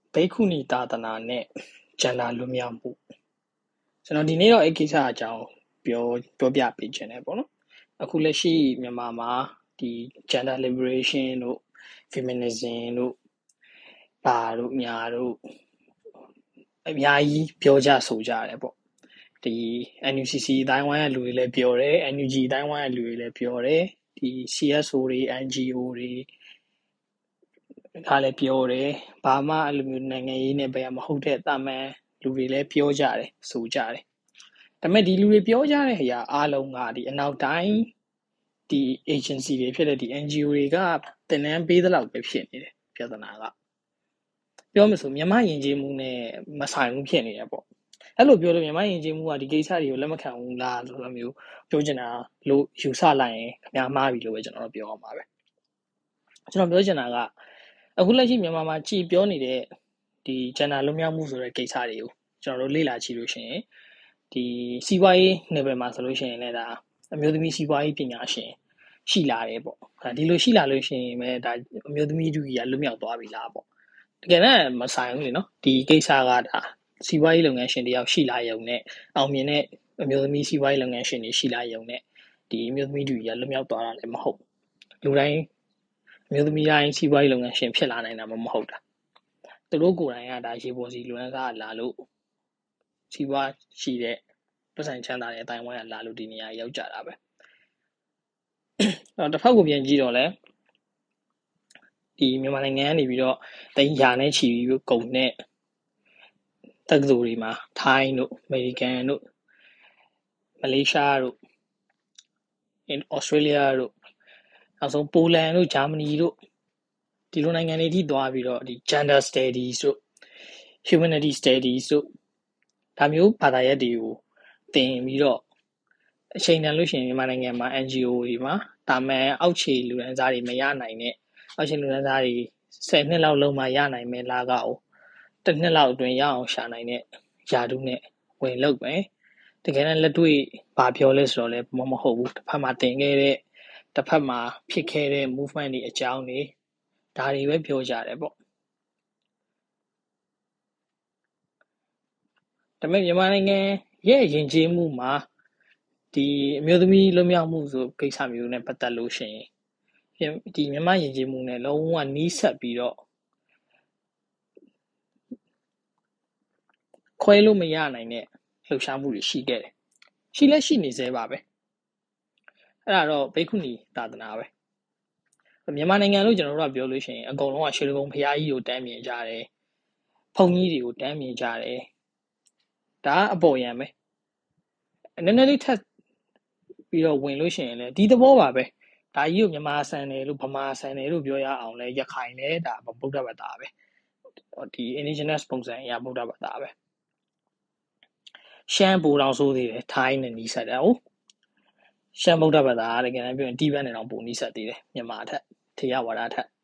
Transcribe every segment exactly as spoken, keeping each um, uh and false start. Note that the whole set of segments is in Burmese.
ဘိက္ခုနီသာသနာနဲ့ကျန်တာလွတ်မြောက်မှုကျွန်တော်ဒီနေ့တော့အဲ့ကိစ္စအကြောင်းပြောပြောပြပေးခြင်းတယ်ပေါ့နော်အခုလက်ရှိမြန်မာမှာဒီ gender liberation တို့ feminism တို့ပါတို့ညာတို့အများကြီးပြောကြဆိုကြတယ်ပေါ့ဒီ N U C C အတိုင်းဝိုင်းကလူတွေလည်းပြောတယ် N U G အတိုင်းဝိုင်းကလူတွေလည်းပြောတယ်ဒီ C S O တွေ N G O တွေကလည်းပြောတယ်ဘာမှအဲ့လိုမျိုးနိုင်ငံရေးနဲ့ပဲမဟုတ်တဲ့တာမန်လူတွေလည်းပြောကြတယ်ဆိုကြတယ်ဒါပေမဲ့ဒီလူတွေပြောကြတဲ့အရာအားလုံးကဒီအနောက်တိုင်းဒီ agency တွေဖြစ်တဲ့ဒီ N G O တွေကတင်နန်းပေးသလောက်ပဲဖြစ်နေတယ်ပြဿနာကပြောမှဆိုမြန်မာယဉ်ကျေးမှုနဲ့မဆိုင်ဘူးဖြစ်နေတယ်ပေါ့အဲ့လိုပြောလို့မြန်မာယဉ်ကျေးမှုကဒီကိစ္စတွေကိုလက်မခံဘူးလားဆိုလိုမျိုးပြောချင်တာလို့ယူဆလိုက်ရင်ခင်ဗျားမှားပြီလို့ပဲကျွန်တော်ပြောအောင်ပါပဲကျွန်တော်ပြောချင်တာကအခုလက်ရှိမြန်မာမှာကြည်ပြောနေတဲ့ဒီ gender လွတ်မြောက်မှုဆိုတဲ့ကိစ္စတွေကိုကျွန်တော်တို့လေ့လာကြည့်လို့ရှိရင်ဒီစီးပွားရေးနယ်ပယ်မှာဆိုလို့ရှိရင်လည်းဒါအမျိုးသမီးစီးပွားရေးပညာရှင်ရှိလာတယ်ပေါ့ဒီလိုရှိလာလို့ရှိရင်ပဲဒါအမျိုးသမီးတူကြီးကလွတ်မြောက်သွားပြီလားပေါ့တကယ်တော့မဆိုင်ဘူးလေနော်ဒီကိစ္စကဒါစီးပွားရေးလုပ်ငန်းရှင်တယောက်ရှိလာရုံနဲ့အောင်မြင်တဲ့အမျိုးသမီးစီးပွားရေးလုပ်ငန်းရှင်တွေရှိလာရုံနဲ့ဒီအမျိုးသမီးတူကြီးကလွတ်မြောက်သွားတာလည်းမဟုတ်လူတိုင်းအမျိုးသမီးတိုင်းစီးပွားရေးလုပ်ငန်းရှင်ဖြစ်လာနိုင်တာမဟုတ်တာသူတို့ကိုယ်တိုင်ကဒါရေပေါ်စီလွမ်းကားလာလို့စီးပွားရှိတဲ့ပတ်စံချမ်းသာတဲ့အတိုင်းဝိုင်းကလာလို့ဒီနေရာရောက်ကြတာပဲအဲ့တော့တစ်ဖက်ကိုပြန်ကြည့်တော့လဲဒီမြန်မာနိုင်ငံကနေပြီးတော့တိုင်းရာနဲ့ချီပြီးကုန်တဲ့တက္ကသိုလ်တွေမှာထိုင်းတို့အမေရိကန်တို့မလေးရှားတို့ဩစတြေးလျတို့နောက်ဆုံးပိုလန်တို့ဂျာမနီတို့ဒီလိုနိုင်ငံတွေထိသွားပြီးတော့ဒီ gender studies တို့ humanity studies တို့ဒါမျိုးဘာသာရပ်တွေကိုသင်ပြီးတော့အချိန်တန်လို့ရှိရင်မြန်မာနိုင်ငံမှာ N G O တွေမှာတာမန်အောက်ခြေလူတန်းစားတွေမရနိုင်တဲ့အောက်ခြေလူတန်းစားတွေဆယ်နှစ်လောက်လုံးမှရနိုင်မယ်လားကောတစ်နှစ်လောက်အတွင်းရအောင်ရှာနိုင်တဲ့ယာတုနဲ့ဝင်လုပ်မယ်တကယ်တမ်းလက်တွေ့ဘာပြောလဲဆိုတော့လည်းမမဟုတ်ဘူးတစ်ဖက်မှာတင်ခဲ့တဲ့တစ်ဖက်မှာဖြစ်ခဲ့တဲ့ movement တွေအကြောင်းတွေဒါတွေပဲပြောကြတယ်ပေါ့ဒါပေမဲ့မြန်မာနိုင်ငံရဲ့ယဉ်ကျေးမှုမှာဒီအမျိုးသမီးလွတ်မြောက်မှုဆိုကိစ္စမျိုးနဲ့ပတ်သက်လို့ရှိရင်ဒီမြန်မာယဉ်ကျေးမှုနဲ့လုံးဝနီးစပ်ပြီးတော့ခွဲလို့မရနိုင်တဲ့လှုပ်ရှားမှုတွေရှိခဲ့တယ်ရှိလဲရှိနေသေးပါပဲအဲ့ဒါတော့ဘိက္ခုနီသာသနာပဲမြန်မာနိုင်ငံလို့ကျွန်တော်တို့ကပြောလို့ရှိရင်အကုန်လုံးကရွှေလကုံဘုရားကြီးကိုတန်းမြင်ကြတယ်ဘုန်းကြီးတွေကိုတန်းမြင်ကြတယ်ဒါအပေါ်ယံပဲနည်းနည်းလေးထပ်ပြီးတော့ဝင်လို့ရှိရင်လည်းဒီသဘောပါပဲဒါကြီးကိုမြန်မာဆန်တယ်လို့ဗမာဆန်တယ်လို့ပြောရအောင်လဲရခိုင်လဲဒါဗုဒ္ဓဘာသာပဲဒီ indigenous ပုံစံအရာဗုဒ္ဓဘာသာပဲရှမ်းပူတော်ဆိုသေးတယ်ထိုင်းနဲ့နီးစပ်တယ်ဟုတ်ရှမ်းဗုဒ္ဓဘာသာတကယ်တမ်းပြောရင်တိဘက်နဲ့တော့ပိုနီးစပ်သေးတယ်မြန်မာထက်ထေရဝါဒထက်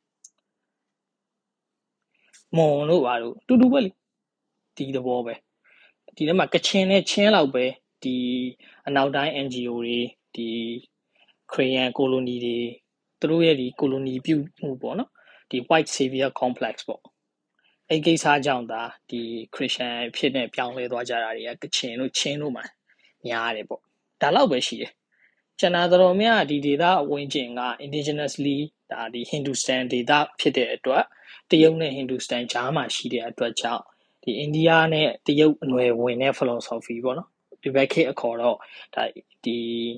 မွန်တို့ဘာလို့တူတူပဲလေဒီသဘောပဲဒီထဲမှာကချင်နဲ့ချင်းလောက်ပဲဒီအနောက်တိုင်း N G O တွေဒီခရီးယန်ကိုလိုနီတွေသူတို့ရဲ့ဒီကိုလိုနီပြုမှုပေါ့နော်ဒီ white savior complex ပေါ့အဲ့ကိစ္စကြောင့်ဒါဒီခရစ်ယာန်ဖြစ်နေပြောင်းလဲသွားကြတာတွေကကချင်တို့ချင်းတို့မှာများတယ်ပေါ့ဒါလောက်ပဲရှိတယ်ကျန်တာတော်များဒီဒေသအဝင်ကျင်က indigenously ဒါဒီ Hindustan ဒေသဖြစ်တဲ့အတွက်တရုတ်နဲ့ Hindustan ကြားမှာရှိတဲ့အတွက်ကြောင့်ဒီအိန္ဒိယနဲ့တရုတ်အနွယ်ဝင်တဲ့ philosophy ပေါ့နော်ဒီဘက်ခေတ်အခေါ်တော့ဒါဒီ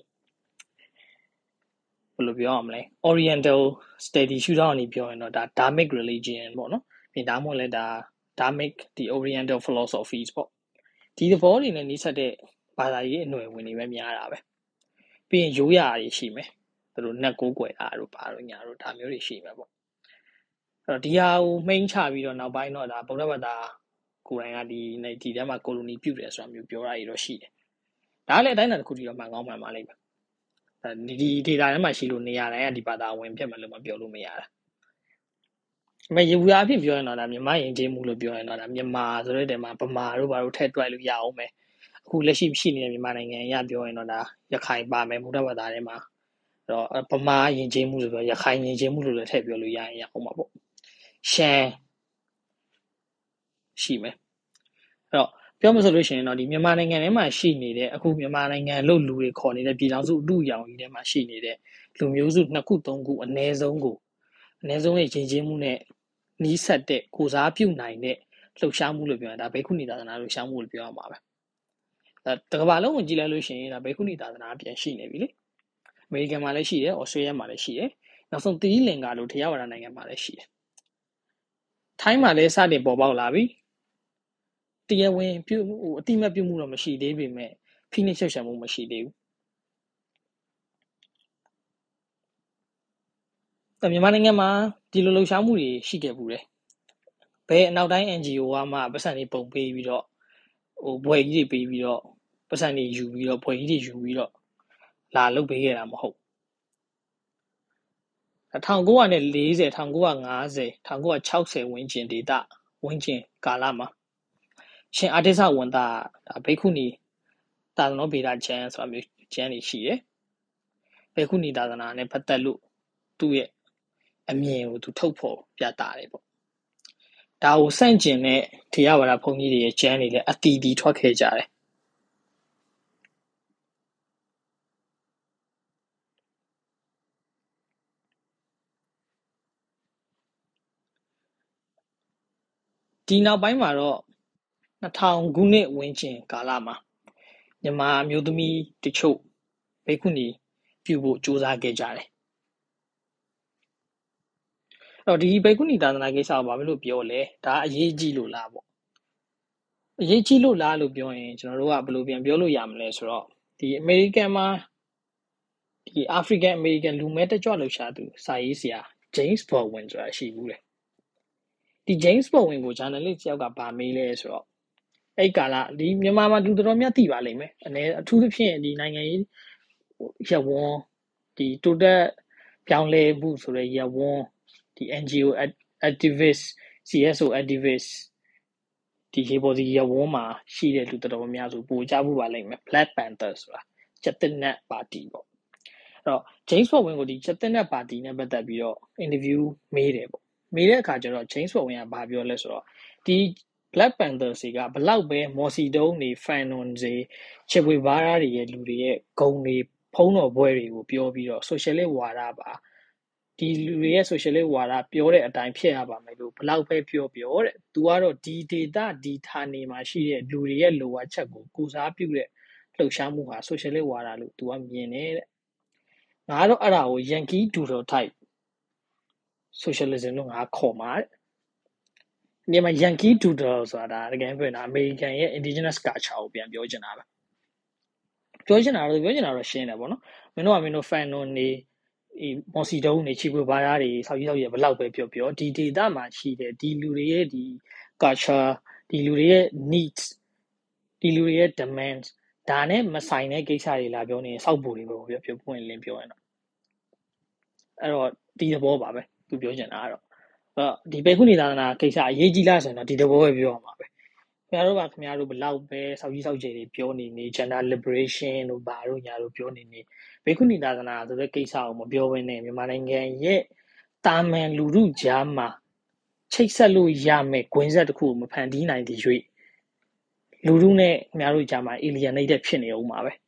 ဘယ်လိုပြောရမလဲ Oriental study ရှုထောင့်ကနေပြောရင်တော့ဒါ Dharmic religion ပေါ့နော်ပြင်ဒါမှမဟုတ်လဲဒါ Dharmic ဒီ Oriental philosophies ပေါ့ဒီသဘောတွေနဲ့နှိစက်တဲ့ဘာသာရေးအနွယ်ဝင်တွေပဲများတာပဲပြီးရင်ရိုးရာတွေရှိမယ်သူတို့နတ်ကိုးကွယ်တာတို့ဘာလို့ညာတို့ဒါမျိုးတွေရှိမှာပေါ့အဲ့တော့ဒီဟာကိုမှိန်းချပြီးတော့နောက်ပိုင်းတော့ဒါဗုဒ္ဓဘာသာကိုယ်တိုင်ကဒီဒီထဲမှာကိုလိုနီပြုတ်တယ်ဆိုတာမျိုးပြောတာတွေတော့ရှိတယ်ဒါလည်းအတိုင်းအတာတစ်ခုတည်းတော့မှန်ကောင်းမှန်ပါလိမ့်မယ်ဒီဒီ data ထဲမှာရှိလို့နေရာတိုင်းကဒီဘာသာဝင်ဖြစ်မယ်လို့မပြောလို့မရတာအမေရေဘူးအဖြစ်ပြောရင်တော့ဒါမြန်မာယဉ်ကျေးမှုလို့ပြောရင်တော့ဒါမြန်မာဆိုတဲ့တဲမှာဗမာတို့ဘာလို့ထည့်တွက်လို့ရအောင်မယ်အခုလက်ရှိရှိနေတဲ့မြန်မာနိုင်ငံအရပြောရင်တော့ဒါရခိုင်ပါမယ်ဗုဒ္ဓဘာသာထဲမှာအဲ့တော့ဗမာယဉ်ကျေးမှုဆိုတော့ရခိုင်ယဉ်ကျေးမှုလို့လည်းထည့်ပြောလို့ရရင်ရအောင်ပါပေါ့ရှမ်းရှိမယ်အဲ့တော့ပြောမှဆိုလို့ရှိရင်တော့ဒီမြန်မာနိုင်ငံထဲမှာရှိနေတဲ့အခုမြန်မာနိုင်ငံလို့လူတွေခေါ်နေတဲ့ပြည်ထောင်စုအတူရောင်ကြီးထဲမှာရှိနေတဲ့လူမျိုးစုနှစ်ခုသုံးခုအ ਨੇ ဆုံးကိုအ ਨੇ ဆုံးရဲ့ရင်ချင်းမှုနဲ့နီးစပ်တဲ့ကိုစားပြုနိုင်တဲ့လှုပ်ရှားမှုလို့ပြောရင်ဒါဘိက္ခုနီသာသနာလှုပ်ရှားမှုလို့ပြောရမှာပဲအဲတကဘာလုံးကိုကြည့်လိုက်လို့ရှိရင်ဒါဘိက္ခုနီသာသနာပြန်ရှိနေပြီလေအမေရိကန်မှာလည်းရှိတယ်ဩစတြေးလျမှာလည်းရှိတယ်နောက်ဆုံးသီရိလင်္ကာလို့တရားဝရနိုင်ငံမှာလည်းရှိတယ်ထိုင်းမှာလည်းစတင်ပေါ်ပေါက်လာပြီတရားဝင်ပြုဟိုအတိမတ်ပြုမှုတော့မရှိသေးပေမဲ့ဖိနှိပ်ဆက်ဆံမှုမရှိသေးဘူးအဲမြန်မာနိုင်ငံမှာဒီလိုလှုပ်ရှားမှုတွေရှိခဲ့ဘူးတယ်ဘယ်အနောက်တိုင်း N G O ကမှပတ်စံတွေပုံပေးပြီးတော့ဟိုဘွယ်ကြီးတွေပေးပြီးတော့ပတ်စံတွေယူပြီးတော့ဘွယ်ကြီးတွေယူပြီးတော့လာလုပ်ပေးခဲ့တာမဟုတ်1940 1950 1960ဝန်းကျင်ဒေတာဝန်းကျင်ကာလမှာရှင်အာတိစဝန်တာဒါဘိက္ခုနီသာသနာဗေဒကျမ်းဆိုတာမျိုးကျမ်းတွေရှိတယ်ဘိက္ခုနီသာသနာနဲ့ပတ်သက်လို့သူ့ရဲ့အမြင်ကိုသူထုတ်ဖော်ပြသတယ်ပေါ့ဒါကိုစန့်ကျင်တဲ့တရားဝါဒဘုန်းကြီးတွေရဲ့ကျမ်းတွေလည်းအတီးတီးထွက်ခဲ့ကြတယ်ဒီနောက်ပိုင်းမှာတော့2000ခုနှစ်ဝန်းကျင်ကာလမှာမြန်မာမျိုးသမီးတချို့ဘိက္ခုနီပြုဖို့ကြိုးစားခဲ့ကြတယ်အဲ့တော့ဒီဘိက္ခုနီသာသနာကိစ္စကိုဘာဖြစ်လို့ပြောလဲဒါအရေးကြီးလို့လားပေါ့အရေးကြီးလို့လားလို့ပြောရင်ကျွန်တော်တို့ကဘယ်လိုပြန်ပြောလို့ရမလဲဆိုတော့ဒီအမေရိကန်မှာဒီအာဖရိကန်အမေရိကန်လူမဲတကြွလှုပ်ရှားသူစာရေးဆရာ James Baldwin ဆိုတာရှိဘူးလေဒီ James Baldwin ကို journalist တယောက်ကဗာမေးလဲဆိုတော့အဲ့ကာလဒီမြန်မာမှာလူတော်တော်များသိပါလိမ့်မယ်အနေအထူးသဖြင့်ဒီနိုင်ငံရေးရဝန်းဒီတိုတက်ပြောင်းလဲမှုဆိုတဲ့ရဝန်းဒီ N G O activist C S O activist ဒီရေပေါ်ဒီရဝန်းမှာရှိတဲ့လူတော်တော်များဆိုပို့ကြဖို့ပါလိမ့်မယ် Black Panther ဆိုတာချက်တင်နက်ပါတီပေါ့အဲ့တော့ James Baldwin ကိုဒီချက်တင်နက်ပါတီနဲ့ပတ်သက်ပြီးတော့ interview မေးတယ်ပေါ့မေးတဲ့အခါကျတော့ James Baldwin ကဘာပြောလဲဆိုတော့ဒီ Black Panther တွေကဘလောက်ပဲမော်စီတုံးနေ Fanon တွေချေပွေဘားတွေရဲ့လူတွေရဲ့ဂုံတွေဖုံးတော်ဘွဲတွေကိုပြောပြီးတော့ socialist ဝါဒပါဒီလူတွေရဲ့ socialist ဝါဒပြောတဲ့အတိုင်းဖြစ်ရပါမယ်လို့ဘလောက်ပဲပြောပြောတဲ့သူကတော့ဒီ data ဒီဌာနေမှာရှိတဲ့လူတွေရဲ့လိုအပ်ချက်ကိုကိုစားပြုတဲ့လှုပ်ရှားမှုဟာ socialist ဝါဒလို့သူကမြင်တယ်တဲ့ငါကတော့အဲ့ဒါကို Yankee Doodle type socialism လို့ငါခေါ်မှာတဲ့ဒီမှာ Yankee Doodle ဆိုတာတကယ်ပြောရင်အမေရိကန်ရဲ့ indigenous culture ကိုပြန်ပြောချင်တာပဲပြောချင်တာတော့ပြောချင်တာတော့ရှင်းတယ်ပေါ့နော်မင်းတို့ကမင်းတို့ Fanon နေဒီမော်စီတုံးနေချီပွေဘားတွေဆောက်ကြီးဆောက်ကြီးဘယ်လောက်ပဲပြောပြောဒီ data မှာရှိတဲ့ဒီလူတွေရဲ့ဒီ culture ဒီလူတွေရဲ့ needs ဒီလူတွေရဲ့ demands ဒါနဲ့မဆိုင်တဲ့ကိစ္စတွေလာပြောနေစောက်ပူတွေပဲပြောပြောပွင့်လင်းပြောရင်တော့အဲ့တော့ဒီသဘောပါပဲသူပြောချင်တာကတော့အဲ့ဒီဘိက္ခုနီသာသနာကိစ္စအရေးကြီးလားဆိုရင်တော့ဒီသဘောပဲပြောရမှာပဲခင်ဗျားတို့ကခင်ဗျားတို့ဘလောက်ပဲစောက်ကြီးစောက်ကျယ်တွေပြောနေနေ gender liberation တို့ဘာတို့ညာတို့ပြောနေနေဘိက္ခုနီသာသနာဆိုတဲ့ကိစ္စကိုမပြောဘဲနဲ့မြန်မာနိုင်ငံရဲ့တာမန်လူထုကြားမှာချိတ်ဆက်လို့ရမယ်ဂွင်းဆက်တစ်ခုကိုမဖန်တီးနိုင်သေး၍လူထုနဲ့ခင်ဗျားတို့ကြားမှာ alienated ဖြစ်နေအောင်ပါပဲ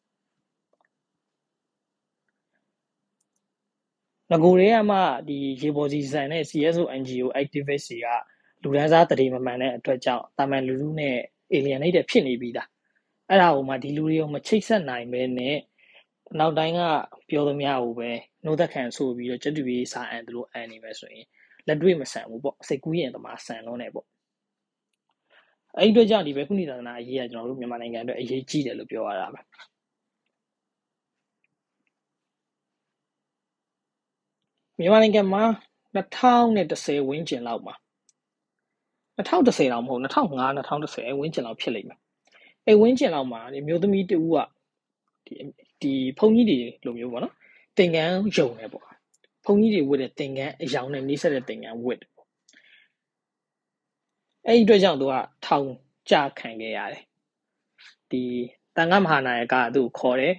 ငကိုတွေကမှဒီရေပေါ်စီစံနဲ့ C S O N G O activist တွေကလူဒန်းစားတရေမမှန်တဲ့အတွက်ကြောင့်တာမန်လူထုနဲ့ alienated ဖြစ်နေပြီးသားအဲ့ဒါကိုမှဒီလူတွေကိုမချိတ်ဆက်နိုင်ပဲနဲ့နောက်တိုင်းကပြောသမျှကိုပဲနှုတ်သက်ခံဆိုပြီးတော့ကျက်တူရေးစာအန်တို့အန်နေမယ်ဆိုရင်လက်တွေ့မဆန်ဘူးပေါ့စိတ်ကူးရင်တမဆန်လုံးနေပေါ့အဲ့ဒီအတွက်ကြောင့်ဒီဘိက္ခုနီသာသနာအရေးကကျွန်တော်တို့မြန်မာနိုင်ငံအတွက်အရေးကြီးတယ်လို့ပြောရတာပဲမြန်မာနိုင်ငံမှာ2010ဝန်းကျင်လောက်မှာ2010တော့မဟုတ်2005 2010ဝန်းကျင်လောက်ဖြစ်လိမ့်မယ်အဲ့ဝန်းကျင်လောက်မှာဒီမျိုးသမီးတူကဒီဒီဖုန်ကြီးတွေလိုမျိုးပေါ့နော်တင်ကန်းယုံနေပေါ့ဖုန်ကြီးတွေဝတ်တဲ့တင်ကန်းအယောင်နဲ့နှိစက်တဲ့တင်ကန်းဝတ်ပေါ့အဲ့ဒီအတွက်ကြောင့်သူကထောင်ကြခံခဲ့ရတယ်ဒီတန်ခါမဟာနာယကသူ့ကိုခေါ်တယ်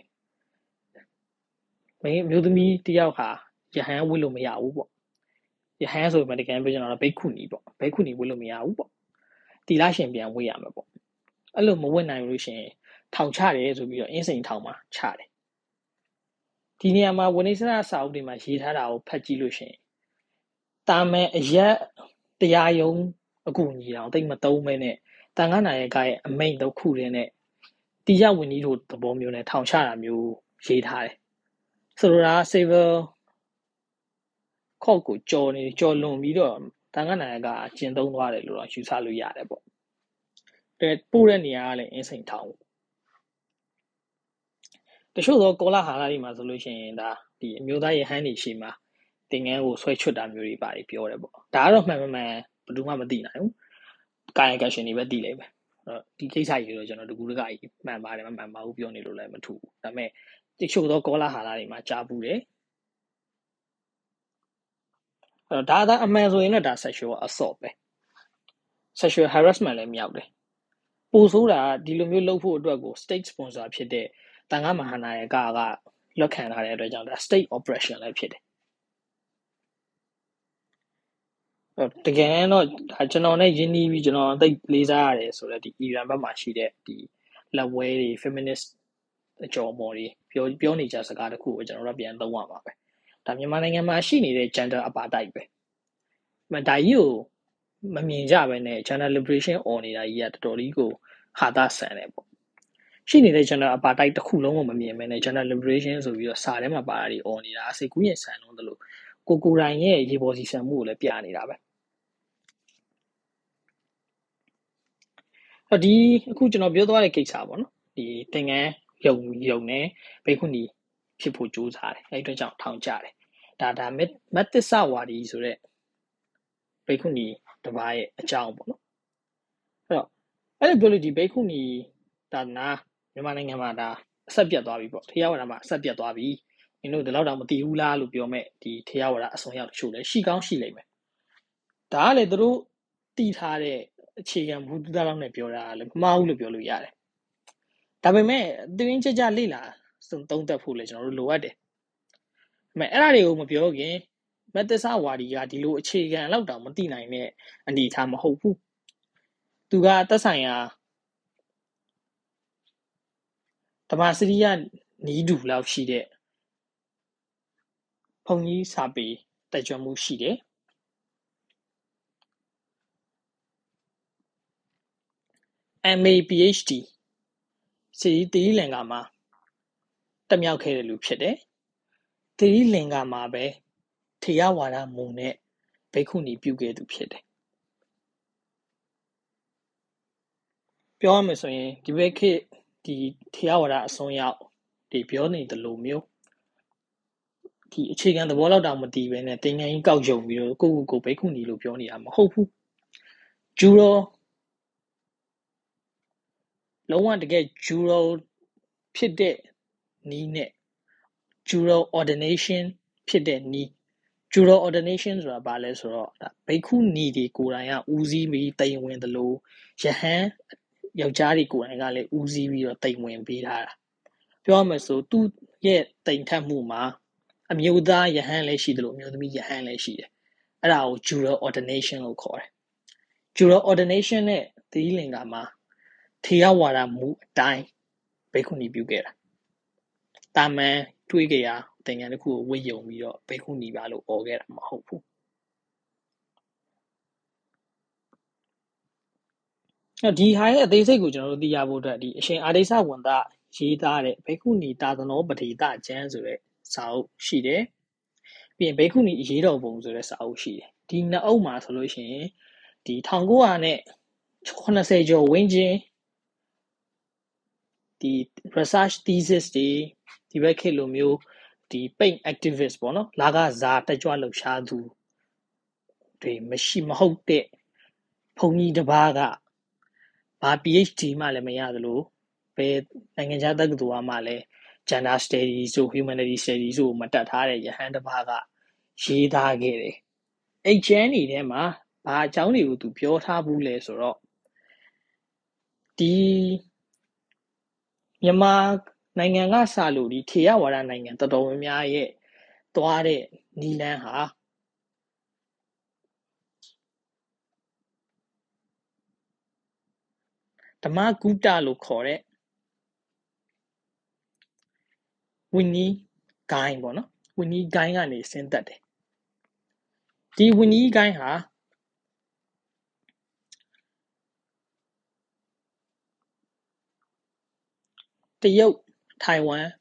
မင်းမျိုးသမီးတယောက်ဟာရဟန်းဝတ်လို့မရဘူးပေါ့ရဟန်းဆိုပေမဲ့တကယ်ပြောချင်တာတော့ဘိက္ခုနီပေါ့ဘိက္ခုနီဝတ်လို့မရဘူးပေါ့တီလာရှင်ပြန်ဝေ့ရမှာပေါ့အဲ့လိုမဝေ့နိုင်လို့ရှင်ထောင်ချတယ်ဆိုပြီးတော့အင်းစိန်ထောင်မှာချတယ်ဒီနေရာမှာဝိနည်းစရစာအုပ်တွေမှာရေးထားတာကိုဖတ်ကြည့်လို့ရှင်တာမန်အရက်တရားရုံးအကူအညီတောင်တိတ်မသုံးမဲနဲ့တန်ခါနာရဲ့ကရဲ့အမိန့်တစ်ခုတည်းနဲ့တီရဝင်းကြီးတို့သဘောမျိုးနဲ့ထောင်ချတာမျိုးရေးထားတယ်ဆိုလိုတာ civil court ကိုကြော်နေကြော်လွန်ပြီးတော့တန်ခါနာရဲ့ကကျင့်သုံးသွားတယ်လို့တော့ယူဆလို့ရတယ်ပေါ့တဲ့ပို့တဲ့နေရာကလည်းအင်းစိန်ထောင်တချို့သောကောလာဟာလာတွေမှာဆိုလို့ရှိရင်ဒါဒီအမျိုးသားရဟန်းနေရှိမှာတင်ငန်းကိုဆွဲချွတ်တာမျိုးတွေပါတယ်ပြောတယ်ပေါ့ဒါကတော့မှန်မှန်မှန်ဘယ်သူမှမသိနိုင်ဘူးကာယကရှင်တွေပဲသိလိမ့်မယ်ဒီကိစ္စကြီးတော့ကျွန်တော်တကူတကကြီးမှန်ပါတယ်မမှန်ပါဘူးပြောနေလို့လည်းမထူဘူးဒါပေမဲ့တချို့သောကောလာဟာလာတွေမှာကြားဘူးတယ်အဲ့တော့ဒါသာအမှန်ဆိုရင်တော့ဒါ sexual assault ပဲ sexual harassment လည်းမြောက်တယ်ပိုဆိုးတာဒီလိုမျိုးလုပ်ဖို့အတွက်ကို state sponsor ဖြစ်တဲ့တန်ခါမဟာနာယကကလက်ခံထားတဲ့အတွက်ကြောင့်ဒါ state operation လည်းဖြစ်တယ်တကယ်တော့ဒါကျွန်တော်နဲ့ယဉ်နီးပြီးကျွန်တော်သိလေးစားရတယ်ဆိုတော့ဒီအီရန်ဘက်မှာရှိတဲ့ဒီလက်ဝဲတွေ feminist အကြော်မော်တွေပြောပြောနေကြစကားတခုကိုကျွန်တော်တို့ပြန်သုံးရမှာပဲဒါမြန်မာနိုင်ငံမှာရှိနေတဲ့ gender apartheid ပဲမဒါကြီးကိုမမြင်ကြပဲနဲ့ gender liberation អော်နေတာကြီးကတော်တော်လေးကိုဟာသဆန်တယ်ပေါ့ရှိနေတဲ့ gender apartheid တစ်ခုလုံးကိုမမြင်ပဲနဲ့ gender liberation ဆိုပြီးတော့စာထဲမှာပါတာတွေអော်နေတာစိတ်ကူးရင်ဆန်လုံးသလိုကိုကိုတိုင်ရဲ့ရေပေါ်စီဆန်မှုကိုလည်းပြနေတာပဲအဲ့ဒီအခုကျွန်တော်ပြောသွားတဲ့ကိစ္စပေါ့နော်ဒီသင်္ကန်းယုံယုံနဲ့ဘိက္ခုနီဖြစ်ဖို့ကြိုးစားတယ်အဲ့အတွက်ကြောင့်ထောင်ကြတယ်ဒါဒါမတ်တစ္ဆဝါဒီဆိုတဲ့ဘိက္ခုနီတစ်ပါးရဲ့အကြောင်းပေါ့နော်အဲ့တော့အဲ့လိုပြောလို့ဒီဘိက္ခုနီဒါနာမြန်မာနိုင်ငံမှာဒါအဆက်ပြတ်သွားပြီပေါ့ထေရဝါဒမှာအဆက်ပြတ်သွားပြီမင်းတို့ဒီလောက်တော့မသိဘူးလားလို့ပြောမဲ့ဒီထေရဝါဒအစွန်းရောက်တချို့လည်းရှိကောင်းရှိလိမ့်မယ်ဒါကလည်းသူတို့တည်ထားတဲ့အခြေခံဘုဒ္ဓတော်နဲ့ပြောတာလည်းမမှားဘူးလို့ပြောလို့ရတယ်ဒါပေမဲ့သူရင်းကြကြလေ့လာသုံးသပ်ဖို့လည်းကျွန်တော်တို့လိုအပ်တယ်အမေအဲ့ဒါတွေကိုမပြောခင်မက်သစ္စဝါဒီကဒီလိုအခြေခံလောက်တောင်မသိနိုင်တဲ့အနေအထားမဟုတ်ဘူးသူကသက်ဆိုင်ရာဓမ္မစရိယနီးတူလောက်ရှိတဲ့ဘုံကြီးစာပေတက်ကြွမှုရှိတယ်M A PhD စီတီလင်္ကာမှာတက်မြောက်ခဲ့တဲ့လူဖြစ်တယ်တီလင်္ကာမှာပဲထေရဝါဒမူနဲ့ဘိက္ခုနီပြုခဲ့သူဖြစ်တယ်ပြောရမယ်ဆိုရင်ဒီဘက်ခေတ်ဒီထေရဝါဒအစွန်းရောက်ဒီပြောနေတယ်လို့မျိုးဒီအခြေခံသဘောလောက်တောင်မတည်ပဲနဲ့တင်ငန်းကြီးကောက်ယုံပြီးတော့ကိုကိုကိုဘိက္ခုနီလို့ပြောနေတာမဟုတ်ဘူးဂျူရောလုံးဝတကယ်ဂျူရောဖြစ်တဲ့နီးနဲ့ဂျူရော ordination ဖြစ်တဲ့နီးဂျူရော ordination ဆိုတာဘာလဲဆိုတော့ဒါဘိက္ခုနီတွေကိုယ်တိုင်ကဦးစီးပြီးတိမ်ဝင်တယ်လို့ယဟန်ယောက်ျားတွေကိုယ်တိုင်ကလည်းဦးစီးပြီးတော့တိမ်ဝင်ပေးထားတာပြောရမယ်ဆိုသူ့ရဲ့တိမ်ထက်မှုမှာအမျိုးသားယဟန်လည်းရှိတယ်လို့အမျိုးသမီးယဟန်လည်းရှိတယ်အဲ့ဒါကို jural ordination လို့ခေါ်တယ် jural ordination နဲ့သီလင်္ကာမှာထေရဝါဒမူအတိုင်းဘိက္ခုနီပြုခဲ့တာတာမန်တွေးကြရသင်္ကန်းတစ်ခုကိုဝတ်ယုံပြီးတော့ဘိက္ခုနီပါလို့អော်ခဲ့တာမဟုတ်ဘူးဒီဟာရဲ့အသေးစိတ်ကိုကျွန်တော်တို့သိရဖို့အတွက်ဒီအရှင်အာဒိဆဝန်တရေးသားတဲ့ဘိက္ခုနီတာသနောပတိတကျမ်းဆိုတဲ့စာအုပ်ရှိတယ်ပြီးရင်ဘိက္ခုနီအရေးတော်ပုံဆိုတဲ့စာအုပ်ရှိတယ်ဒီနှစ်အုပ်မှာဆိုလို့ရှိရင်ဒီ၁၉၇၀ကျော်ဝန်းကျင်ဒီ research thesis တွေဒီဘက်ခေတ်လိုမျိုးဒီ paint activist ပေါ့နော်လာကစားတက်ကြွလှုပ်ရှားသူတွေမရှိမဟုတ်တဲ့ဘုံကြီးတစ်ပါးကဘာ PhD မှလည်းမရသလိုဘယ်နိုင်ငံခြားတက္ကသိုလ်မှလည်း gender studies ဆို humanity studies ဆိုမတတ်ထားတဲ့ယဟန်တစ်ပါးကရေးသားခဲ့တယ်အဲ့ကျမ်းတွေထဲမှာဘာအကြောင်းတွေကိုသူပြောထားဘူးလဲဆိုတော့ဒီမြန်မာနိုင်ငံကစလို့ဒီထေရဝါဒနိုင်ငံတော်တော်များများရဲ့သွားတဲ့နီလန်းဟာဓမ္မကုတလို့ခေါ်တဲ့ဝိနည်းဂိုင်းပေါ့နော်ဝိနည်းဂိုင်းကနေဆင်းသက်တယ်ဒီဝိနည်းဂိုင်းဟာတရုတ်ထိုင်ဝမ်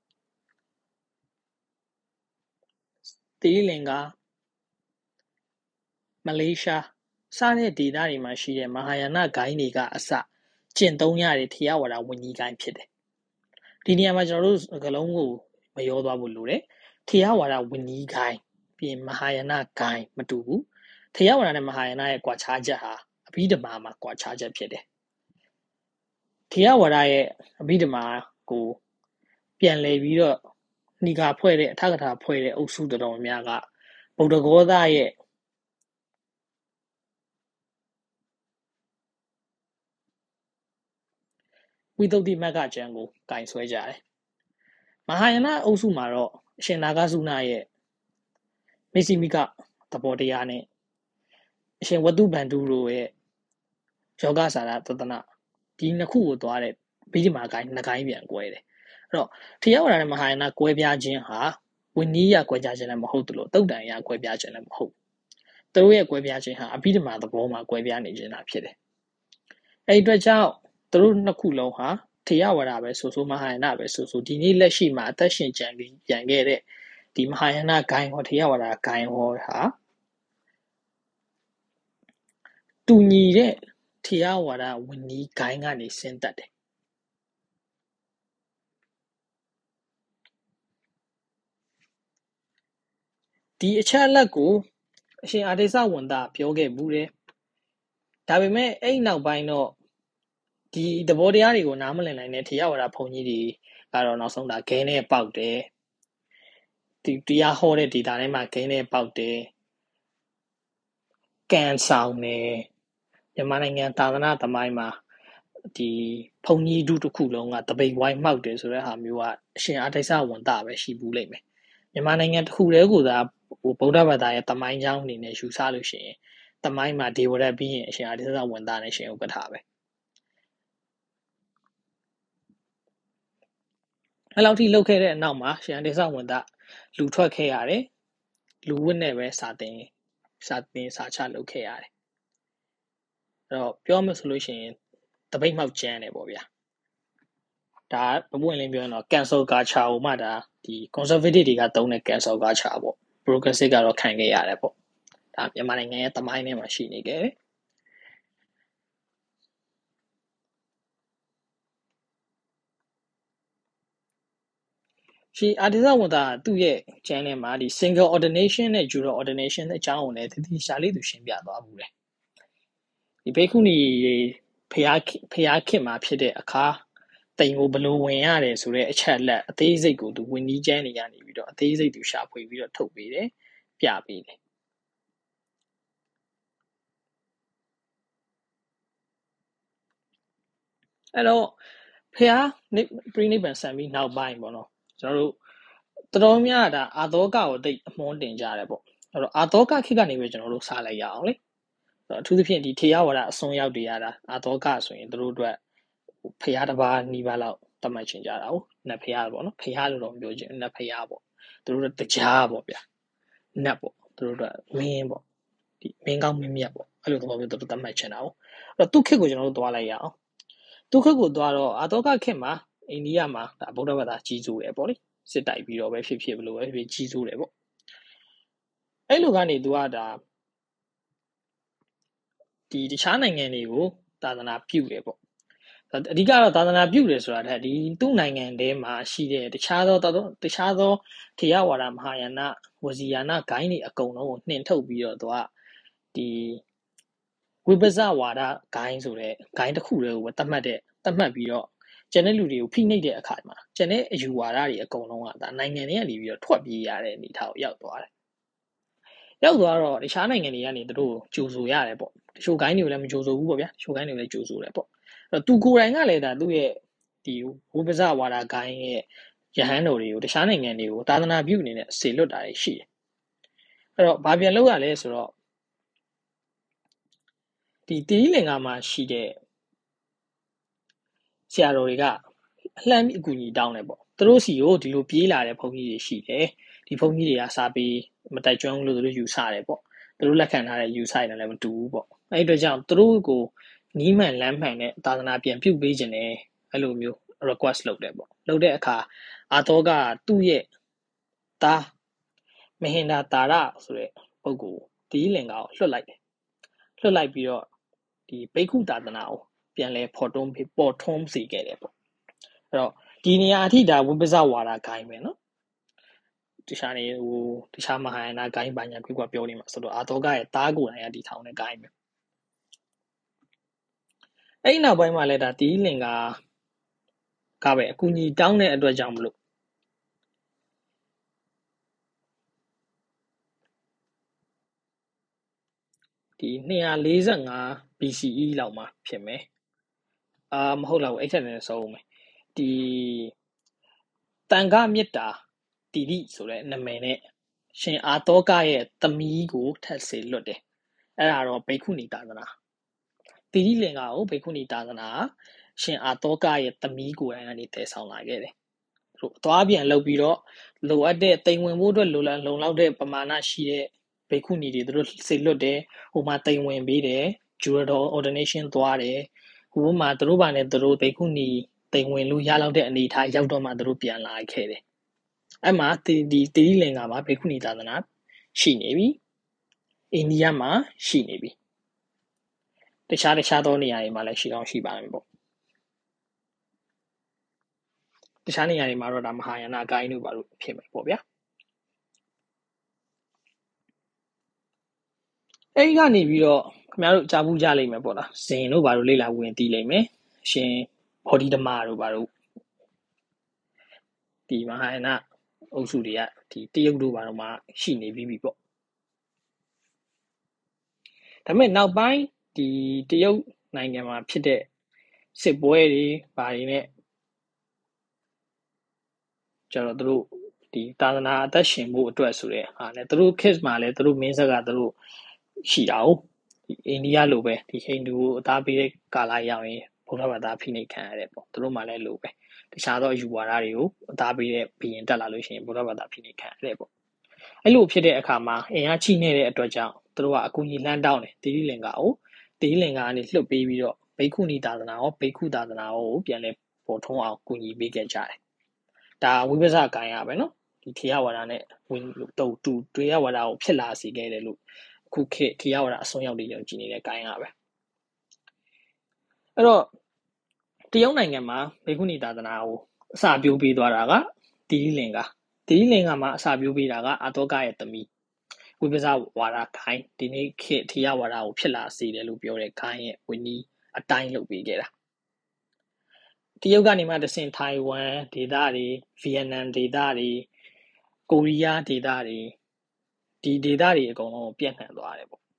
သီရိလင်္ကာမလေးရှားစတဲ့ဒေသတွေမှာရှိတဲ့မဟာယာနဂိုင်းတွေကအစကျင့်သုံးရတဲ့ထေရဝါဒဝိနည်းဂိုင်းဖြစ်တယ်ဒီနေရာမှာကျွန်တော်တို့စကားလုံးကိုမရောသွားဖို့လိုတယ်ထေရဝါဒဝိနည်းဂိုင်းပြီးမဟာယာနဂိုင်းမတူဘူးထေရဝါဒနဲ့မဟာယာနရဲ့ကွာခြားချက်ဟာအဘိဓမ္မာမှာကွာခြားချက်ဖြစ်တယ်ထေရဝါဒရဲ့အဘိဓမ္မာကိုပြန်လည်ပြီးတော့ဏိဂါဖွဲ့တဲ့အထကထာဖွဲ့တဲ့အုပ်စုတော်တော်များကဗုဒ္ဓဂောသရဲ့ဝိသုဒ္ဓိမဂ္ဂကျမ်းကိုကင်ဆွဲကြတယ်မဟာယာနအုပ်စုမှာတော့အရှင်နာဂသုဏရဲ့မေစီမိကသဘောတရားနဲ့အရှင်ဝတ္ထုဗန္ဓုတို့ရဲ့ယောဂစာရသဒ္ဒနာဒီနှစ်ခုကိုသွားတဲ့ဗိဓမာဂိုင်းနှစ်ဂိုင်းပြန်ကွဲတယ်အဲ့တော့ထေရဝါဒနဲ့မဟာယာနကွဲပြားခြင်းဟာဝိနည်းရကွဲပြားခြင်းလည်းမဟုတ်သလိုတုတ်တန်ရကွဲပြားခြင်းလည်းမဟုတ်သူတို့ရဲ့ကွဲပြားခြင်းဟာအဘိဓမ္မာသဘောမှာကွဲပြားနေခြင်းသာဖြစ်တယ်အဲ့ဒီအတွက်ကြောင့်သူတို့နှစ်ခုလုံးဟာထေရဝါဒပဲဆိုဆိုမဟာယာနပဲဆိုဆိုဒီနေ့လက်ရှိမှာအသက်ရှင်ကြံပြီးပြန်ခဲ့တဲ့ဒီမဟာယာနဂိုင်းဟောထေရဝါဒဂိုင်းဟောဟာတူညီတဲ့ထေရဝါဒဝိနည်းဂိုင်းကနေဆင်းသက်တယ်ဒီအချက်အလက်ကိုအရှင်အာတိစဝန္တပြောခဲ့ဘူးတယ်ဒါပေမဲ့အဲ့နောက်ပိုင်းတော့ဒီသဘောတရားတွေကိုနားမလည်နိုင်တဲ့ထေရဝါဒဘုန်းကြီးတွေကတော့နောက်ဆုံးဒါဂဲနဲ့ပေါက်တယ်ဒီတရားဟောတဲ့ဒေတာထဲမှာဂဲနဲ့ပေါက်တယ်ကန်ဆောင်တယ်မြန်မာနိုင်ငံသာသနာသမိုင်းမှာဒီဘုန်းကြီးတို့တစ်ခုလုံးကတပိတ်ဝိုင်းမှောက်တယ်ဆိုတဲ့ဟာမျိုးကအရှင်အာတိစဝန္တပဲရှိဘူးလိမ့်မယ်မြန်မာနိုင်ငံတစ်ခုတည်းကိုသာဟိုဗုဒ္ဓဘာသာရဲ့သမိုင်းကြောင်းအနေနဲ့ယူဆလို့ရှိရင်သမိုင်းမှာဒေဝရတ်ပြီးရင်အရှင်အာတိစဝန္တနဲ့ရှင်ဥက္ကဋ္ဌပဲအဲ့လောက်ထိလှုပ်ခဲ့တဲ့အနောက်မှာရှင်အာတိစဝန္တလူထွက်ခဲ့ရတယ်လူဝတ်နဲ့ပဲစာသင်စာသင်စာချလုပ်ခဲ့ရတယ်အဲ့တော့ပြောမှဆိုလို့ရှိရင်တပိတ်မှောက်ကျန်းတယ်ပေါ့ဗျာဒါဘပွင့်လင်းပြောရင်တော့ cancel culture ကိုမှဒါဒီ conservative တွေကသုံးတဲ့ cancel culture ပေါ့ progressive ကတော့ခံခဲ့ရတယ်ပေါ့ဒါမြန်မာနိုင်ငံရဲ့သမိုင်းထဲမှာရှိနေခဲ့တယ်ရှင်အာတိစဝန္တသူ့ရဲ့ channel မှာဒီ single ordination နဲ့ dual ordination အကြောင်းကိုလည်းတတိရှာလေးသူရှင်းပြသွားဘူးလေဒီဘိက္ခုနီဖျားဖျားခင်မှာဖြစ်တဲ့အခါတိမ်ကိုဘလို့ဝင်ရတယ်ဆိုတဲ့အချက်လက်အသေးစိတ်ကိုသူဝင်းကြီးကျန်းနေရနေပြီးတော့အသေးစိတ်သူရှာဖွေပြီးတော့ထုတ်ပေးတယ်ပြပေးတယ်အဲ့တော့ဖျားပြိနိဗ္ဗာန်ဆံပြီးနောက်ပိုင်းပေါ့နော်ကျွန်တော်တို့တော်တော်များဒါအာသောကကိုတိတ်အမွှန်းတင်ကြတယ်ပေါ့အဲ့တော့အာသောကခေတ်ကနေပဲကျွန်တော်တို့စားလိုက်ရအောင်လေအထူးသဖြင့်ဒီထေရဝါဒအစွန်းရောက်တွေရတာအာသောကဆိုရင်တို့အတွက်ဖျားတစ်ပါးနီးပါးလောက်တတ်မှတ်ချင်ကြတာဟုတ်နတ်ဖျားပေါ့နော်ဖျားလို့တော့ပြောချင်နတ်ဖျားပေါ့တို့တို့တရားပေါ့ဗျာနတ်ပေါ့တို့တို့မင်းပေါ့ဒီမင်းကောင်းမင်းမြတ်ပေါ့အဲ့လိုတော့မျိုးတို့တတ်မှတ်ချင်တာဟုတ်အဲ့တော့သူ့ခေတ်ကိုကျွန်တော်တို့သွားလိုက်ရအောင်သူ့ခေတ်ကိုသွားတော့အာသောကခေတ်မှာအိန္ဒိယမှာဒါဗုဒ္ဓဘာသာကြီးစိုးတယ်ပေါ့လေစစ်တိုက်ပြီးတော့ပဲဖြစ်ဖြစ်ဘလို့ပဲဖြစ်ကြီးစိုးတယ်ပေါ့အဲ့လိုကနေသူကဒါဒီတခြားနိုင်ငံတွေကိုသာသနာပြုတယ်ပေါ့အဓိကတော့သာသနာပြုတယ်ဆိုတာဒီသူ့နိုင်ငံထဲမှာရှိတဲ့တခြားသောတခြားသောထေရဝါဒမဟာယာနဝစီယာနဂိုင်းတွေအကုန်လုံးကိုနှင်ထုတ်ပြီးတော့သူကဒီဝိပဿဝါဒဂိုင်းဆိုတဲ့ဂိုင်းတစ်ခုတည်းကိုသတ်မှတ်တဲ့သတ်မှတ်ပြီးတော့ကျန်တဲ့လူတွေကိုဖိနှိပ်တဲ့အခါမှာကျန်တဲ့အယူဝါဒတွေအကုန်လုံးကဒါနိုင်ငံတွေကနေပြီးတော့ထွက်ပြေးရတဲ့အနေအထားကိုရောက်သွားတယ်ရောက်သွားတော့တခြားနိုင်ငံတွေကနေသူတို့ကြိုဆိုရတယ်ပေါ့တချို့ဂိုင်းတွေကိုလည်းမကြိုဆိုဘူးပေါ့ဗျာတချို့ဂိုင်းတွေကိုလည်းကြိုဆိုတယ်ပေါ့အဲ့တော့သူကိုယ်တိုင်ကလည်းဒါသူ့ရဲ့ဒီဝိပဿဝါဒဂိုင်းရဲ့ယဟန်တော်တွေကိုတခြားနိုင်ငံတွေကိုသာသနာပြုအနေနဲ့ဆေလွတ်တာတွေရှိတယ်အဲ့တော့ဘာပြန်လုပ်ရလဲဆိုတော့ဒီတိရိလင်္ကာမှာရှိတဲ့ဆရာတော်တွေကအလှမ်းပြီးအကူအညီတောင်းတယ်ပေါ့သူတို့စီကိုဒီလိုပြေးလာတဲ့ဘုန်းကြီးတွေရှိတယ်ဒီဘုန်းကြီးတွေကစာပေမတိုက်ကျွမ်းဘူးလို့သူတို့ယူဆတယ်ပေါ့သူတို့လက်ခံထားတဲ့ယူဆတယ်လည်းမတူဘူးပေါ့အဲ့အတွက်ကြောင့်သူတို့ကိုနီးမှန်လမ်းမှန်တဲ့သာသနာပြန်ပြုတ်ပေးခြင်းနဲ့အဲ့လိုမျိုး request လုပ်တယ်ပေါ့လုပ်တဲ့အခါအာသောကသူ့ရဲ့သားမဟင်ဒါတာရဆိုတဲ့ပုဂ္ဂိုလ်ဒီလင်္ကာကိုလွှတ်လိုက်တယ်လွှတ်လိုက်ပြီးတော့ဒီဘိက္ခုသာသနာကိုပြန်လဲဖော်တွန်းပေါ်ထွန်းစေခဲ့တယ်ပေါ့အဲ့တော့ဒီနေရာအထိဒါဝိပဿဝါဒဂိုင်းပဲเนาะတခြားနေဟိုတခြားမဟာယာနဂိုင်းဘာညာကွကွပြောနေမှာဆိုတော့အာသောကရဲ့တားကိုယ်တိုင်ကဒီထောင်တဲ့ဂိုင်းပဲအဲ့ဒီနောက်ပိုင်းမှာလဲဒါဒီလင်္ကာကပဲအကူအညီတောင်းတဲ့အတွက်ကြောင့်မလို့ဒီtwo forty-five ဘီ စီ အီ လောက်မှာဖြစ်မယ်အာမဟုတ်တော့အဲ့ထက်လည်းဆုံးမယ်ဒီတန်ခမေတ္တာတိတိဆိုတဲ့နာမည်နဲ့ရှင်အာသောကရဲ့သမီးကိုထပ်စေလွတ်တယ်အဲ့ဒါတော့ဘိက္ခုနီသာသနာတိတိလင်္ကာကိုဘိက္ခုနီသာသနာရှင်အာသောကရဲ့သမီးကိုယ်တိုင်ကနေတည်ဆောင်လာခဲ့တယ်သူသွားပြန်လုပ်ပြီးတော့လိုအပ်တဲ့တိမ်ဝင်ဖို့အတွက်လိုလုံလောက်တဲ့ပမာဏရှိတဲ့ဘိက္ခုနီတွေသူတို့စေလွတ်တယ်ဟိုမှာတိမ်ဝင်ပေးတယ်ဂျူရတော် ordination သွားတယ်ဟိုမှာသူတို့ဘာနဲ့သူတို့ဘိက္ခုနီတိမ်ဝင်လို့ရလောက်တဲ့အနေထားရောက်တော့မှသူတို့ပြန်လာခဲ့တယ်အဲ့မှာဒီဒီတိလင်္ကာမှာဘိက္ခုနီသာသနာရှိနေပြီအိန္ဒိယမှာရှိနေပြီတခြားတခြားသောနေရာတွေမှာလည်းရှိအောင်ရှိပါမယ်ပေါ့တခြားနေရာတွေမှာတော့ဒါမဟာယာနဂိုင်းတို့ဘာလို့ဖြစ်မယ်ပေါ့ဗျာအဲ့ဒီကနေပြီးတော့ခင်ဗျားတို့ကြားဘူးကြလိမ့်မယ်ပေါ့လားဇင်တို့ဘာလို့လေ့လာဝင်သိလိမ့်မယ်ရှင်ဘောဓိဓမ္မတို့ဘာလို့ဒီမဟာယာနအုပ်စုတွေကဒီတရုတ်တို့ဘာလို့မှရှိနေပြီးပြီပေါ့ဒါပေမဲ့နောက်ပိုင်းဒီတရုတ်နိုင်ငံမှာဖြစ်တဲ့စစ်ပွဲတွေဘာတွေနဲ့ကျတော့သူတို့ဒီသာသနာအသက်ရှင်ဖို့အတွက်ဆိုတဲ့ဟာနဲ့သူတို့ခေတ်မှာလည်းသူတို့မင်းဆက်ကသူတို့ရှိတာ哦ဒီအိန္ဒိယလိုပဲဒီဟိန္ဒူကိုအသားပေးတဲ့ကာလရောက်ရင်ဗုဒ္ဓဘာသာဖိနှိပ်ခံရတယ်ပေါ့သူတို့မှလည်းလိုပဲတခြားသောအယူဝါဒတွေကိုအသားပေးတဲ့ဘီရင်တက်လာလို့ရှိရင်ဗုဒ္ဓဘာသာဖိနှိပ်ခံရတယ်ပေါ့အဲ့လိုဖြစ်တဲ့အခါမှာအင်အားချိနေတဲ့အတွက်ကြောင့်သူတို့ကအကူအညီလှမ်းတောင်းတယ်တိရိလင်္ကာကိုတိရိလင်္ကာကနေလွှတ်ပေးပြီးတော့ဘိက္ခုနီသာသနာရောဘိက္ခုသာသနာကိုပြန်လဲပေါ်ထုံးအောင်ကူညီပေးခဲ့ကြတယ်ဒါဝိပဿနာဂိုင်းရပဲเนาะဒီထေရဝါဒနဲ့ဝင်တူတူထေရဝါဒကိုဖြစ်လာစေခဲ့တယ်လို့အခုခေတ်ထေရဝါဒအစွန်းရောက်တွေယုံကြည်နေတဲ့ဂိုင်းရပဲအဲ့တော့တရုတ်နိုင်ငံမှာဘိက္ခုနီသာသနာကိုအစပြုပေးသွားတာကတိရိလင်္ကာတိရိလင်္ကာမှာအစပြုပေးတာကအာသောကရဲ့သမီးဝိပဿနာဝါဒဂိုင်းဒီနေ့ခေတ်ထေရဝါဒကိုဖြစ်လာစေတယ်လို့ပြောတဲ့ဂိုင်းရဲ့ဝိနည်းအတိုင်းလုပ်ပေးခဲ့တာတရုတ်ကနေမှတဆင့်ထိုင်ဝမ်ဒေသတွေဗီယက်နမ်ဒေသတွေကိုရီးယားဒေသတွေဒီဒေသတွေအကုန်လုံးပြန့်နှံ့သွားတယ်ပေါ့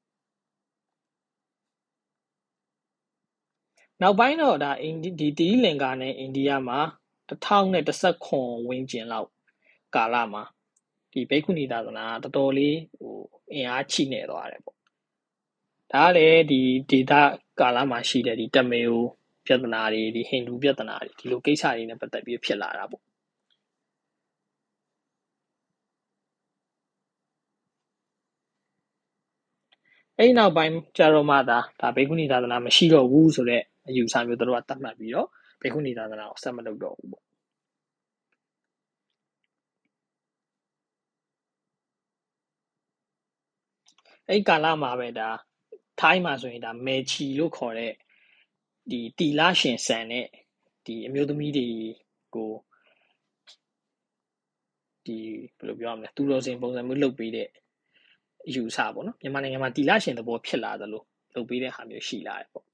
နောက်ပိုင်းတော့ဒါအင်ဒီဒီတိလင်္ကာနဲ့အိန္ဒိယမှာone thousand nineteenဝန်းကျင်လောက်ကာလမှာဒီဘိက္ခုနီသာသနာတော်တော်လေးဟိုအင်အားချိနေသွားတယ်ပေါ့ဒါကလည်းဒီဒေသကာလမှာရှိတဲ့ဒီတမေယပြဿနာတွေဒီဟိန္ဒူပြဿနာတွေဒီလိုကိစ္စတွေနဲ့ပတ်သက်ပြီးဖြစ်လာတာပေါ့အဲ့ဒီနောက်ပိုင်းကျတော့မှသာဒါဘိက္ခုနီသာသနာမရှိတော့ဘူးဆိုတော့အယူဆမျိုးတို့ကသတ်မှတ်ပြီးတော့ဘိက္ခုနီသာသနာကိုဆက်မလုပ်တော့ဘူးပေါ့အဲ့ဒီကာလမှာပဲဒါထိုင်းမှာဆိုရင်ဒါမေချီလို့ခေါ်တဲ့ဒီတီလာရှင်ဆန်နဲ့ဒီအမျိုးသမီးတွေကိုဒီဘယ်လိုပြောရမလဲသူတော်စင်ပုံစံမျိုးလုပ်ပေးတဲ့အယူဆပေါ့နော်မြန်မာနိုင်ငံမှာတီလာရှင်သဘောဖြစ်လာသလိုလုပ်ပေးတဲ့ဟာမျိုးရှိလာတယ်ပေါ့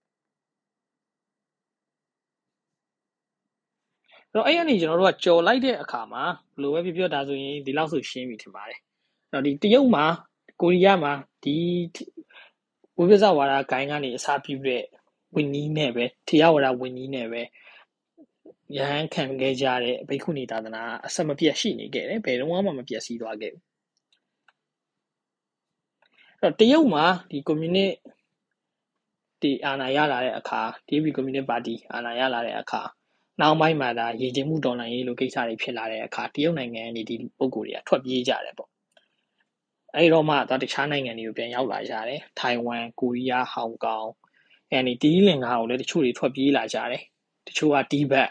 အဲ့တော့အဲ့ကနေကျွန်တော်တို့ကကြော်လိုက်တဲ့အခါမှာဘယ်လိုပဲပြောပြောဒါဆိုရင်ဒီလောက်ဆိုရှင်းပြီထင်ပါတယ်အဲ့တော့ဒီတရုတ်မှာကိုရီးယားမှာဒီဝိပဿနာဝါဒဂိုင်းကနေအစားပြုတဲ့ဝိနည်းနဲ့ပဲထေရဝါဒဝိနည်းနဲ့ပဲရဟန်းခံခဲ့ကြတဲ့ဘိက္ခုနီသာသနာအဆက်မပြတ်ရှိနေခဲ့တယ်ဘယ်တော့မှမပြတ်စီးသွားခဲ့ဘူးအဲ့တော့တရုတ်မှာဒီကွန်မြူနစ်ဒီအာဏာရလာတဲ့အခါ ဒီ အေးပီ Communist Party အာဏာရလာတဲ့အခါနောက်ပိုင်းမှာဒါရေချင်းမှုတော်လှန်ရေးလိုကိစ္စတွေဖြစ်လာတဲ့အခါတရုတ်နိုင်ငံကနေဒီပုံကိုယ်တွေကထွက်ပြေးကြတယ်ပေါ့အဲ့တော့မှတော့တခြားနိုင်ငံတွေကိုပြန်ရောက်လာကြတယ်ထိုင်ဝမ်ကိုရီးယားဟောင်ကောင်အဲဒီတီးလင်္ကာကိုလည်းတချို့တွေထွက်ပြေးလာကြတယ်တချို့ကတီဘက်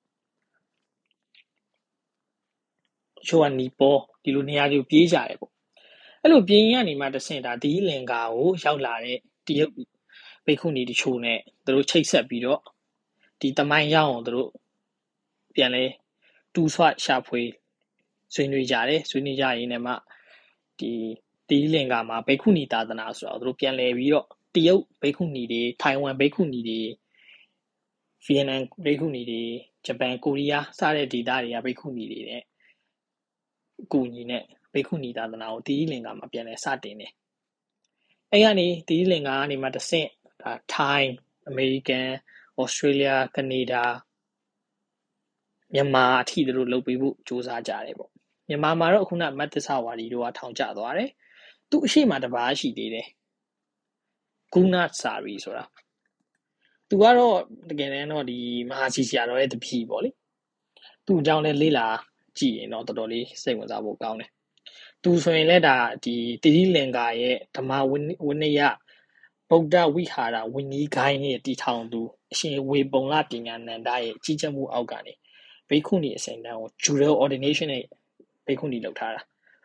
တချို့ကနီပေါဒီလိုနေရာတွေကိုပြေးကြတယ်ပေါ့အဲ့လိုပြေးရနေမှတဆင့်ဒါတီးလင်္ကာကိုရောက်လာတဲ့တရုတ်ဘိက္ခုနီတချို့နဲ့သူတို့ချိတ်ဆက်ပြီးတော့ဒီတမိုင်းရောက်အောင်သူတို့ပြန်လဲတူဆွရှာဖွေဆွေးနွေးကြတယ်ဆွေးနွေးကြရင်းနဲ့မှဒီတီးလင်္ကာမှာဘိက္ခုနီသာသနာဆိုတော့သူတို့ပြန်လဲပြီးတော့တရုတ်ဘိက္ခုနီတွေထိုင်ဝမ်ဘိက္ခုနီတွေဗီယက်နမ်ဘိက္ခုနီတွေဂျပန်ကိုရီးယားစတဲ့ဒေသတွေကဘိက္ခုနီတွေနဲ့အကူအညီနဲ့ဘိက္ခုနီသာသနာကိုတီးလင်္ကာမှာပြန်လဲစတင်တယ်အဲ့ကနေတီးလင်္ကာကနေမှတဆင့်ဒါထိုင်းအမေရိကန်ဩစတြေးလျကနေဒါမြန်မာအထိသူတို့လုပ်ပေးဖို့စူးစမ်းကြတယ်ပေါ့မြန်မာမှာတော့ခုနမတ်တဆဝါဒီတို့ကထောင်ကျသွားတယ်သူ့အရှိမတပါးရှိသေးတယ်ဂုဏစာရီဆိုတာသူကတော့တကယ်တမ်းတော့ဒီမဟာစီဆရာတော်ရဲ့တပည့်ပေါ့လေသူ့အကြောင်းလဲလေ့လာကြည့်ရင်တော့တော်တော်လေးစိတ်ဝင်စားဖို့ကောင်းတယ်သူဆိုရင်လည်းဒါဒီတိတိလင်္ကာရဲ့ဓမ္မဝိနည်းဗုဒ္ဓဝိဟာရဝိနည်းခိုင်းရဲ့တည်ထောင်သူအရှင်ဝေပုံလပညာနန္ဒရဲ့ကြီးကြပ်မှုအောက်ကနေဘိက္ခုနီအစဉ်တန်းကို Jural Ordination နဲ့ဘိက္ခုနီလုပ်ထားတာ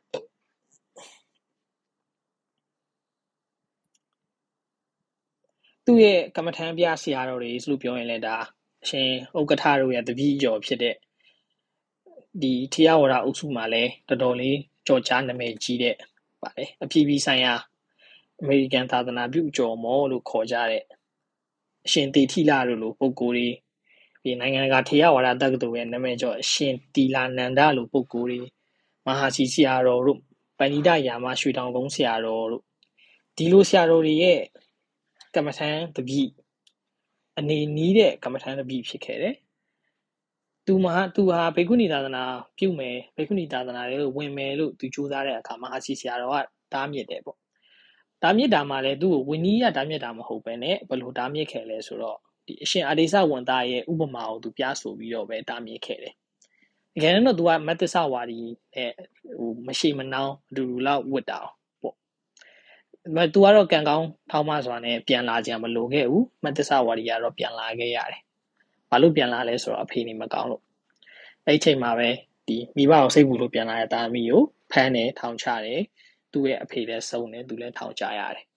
သူ့ရဲ့ကမ္မထမ်းပြဆရာတော်တွေဆိုလို့ပြောရင်လည်းဒါအရှင်ဥက္ကဋ္ဌတို့ရဲ့တပည့်ကျော်ဖြစ်တဲ့ဒီထေရဝါဒအုပ်စုမှာလည်းတော်တော်လေးကြော်ကြားနာမည်ကြီးတဲ့ပါလေအပြည်ပြည်ဆိုင်ရာအမေရိကန်သာသနာပြုကျော်မောလို့ခေါ်ကြတဲ့အရှင်တေထိလတို့လိုပုဂ္ဂိုလ်တွေဒီနိုင်ငံတကာထေရဝါဒတက္ကသိုလ်ရဲ့နာမည်ကျော်အရှင်တီလာနန္ဒလိုပုဂ္ဂိုလ်တွေမဟာစီဆရာတော်တို့ပဏိတယာမရွှေတောင်ကုန်းဆရာတော်တို့ဒီလိုဆရာတော်တွေရဲ့ကမ္မထမ်းတပည့်အနေနီးတဲ့ကမ္မထမ်းတပည့်ဖြစ်ခဲ့တယ်သူမဟာသူဟာဘိက္ခုနီသာသနာပြုမယ်ဘိက္ခုနီသာသနာတွေကိုဝင်မယ်လို့သူကြိုးစားတဲ့အခါမဟာစီဆရာတော်ကတားမြစ်တယ်ပေါ့တားမြစ်တာမှလည်းသူ့ကိုဝိနည်းရတားမြစ်တာမဟုတ်ပဲနဲ့ဘယ်လိုတားမြစ်ခဲ့လဲဆိုတော့ဒီအရှင်အာဒေသဝန်သားရဲ့ဥပမာကိုသူပြဆိုပြီးတော့ပဲတားမြစ်ခဲ့တယ်တကယ်တော့သူကမတ်တဆဝါဒီနဲ့ဟိုမရှိမနှောင်းအတူတူလောက်ဝတ်တာပေါ့မသူကတော့ကံကောင်းထောင်းမစွာနဲ့ပြန်လာကြမလို့ခဲ့ဘူးမတ်တဆဝါဒီကတော့ပြန်လာခဲ့ရတယ်ဘာလို့ပြန်လာလဲဆိုတော့အဖေနေမကောင်းလို့အဲ့ချိန်မှာပဲဒီမိဘကိုစိတ်ပူလို့ပြန်လာတဲ့တာသမီးကိုဖမ်းတယ်ထောင်ချတယ်သူ့ရဲ့အဖေလည်းဆုံးတယ်သူလည်းထောင်ချရတယ်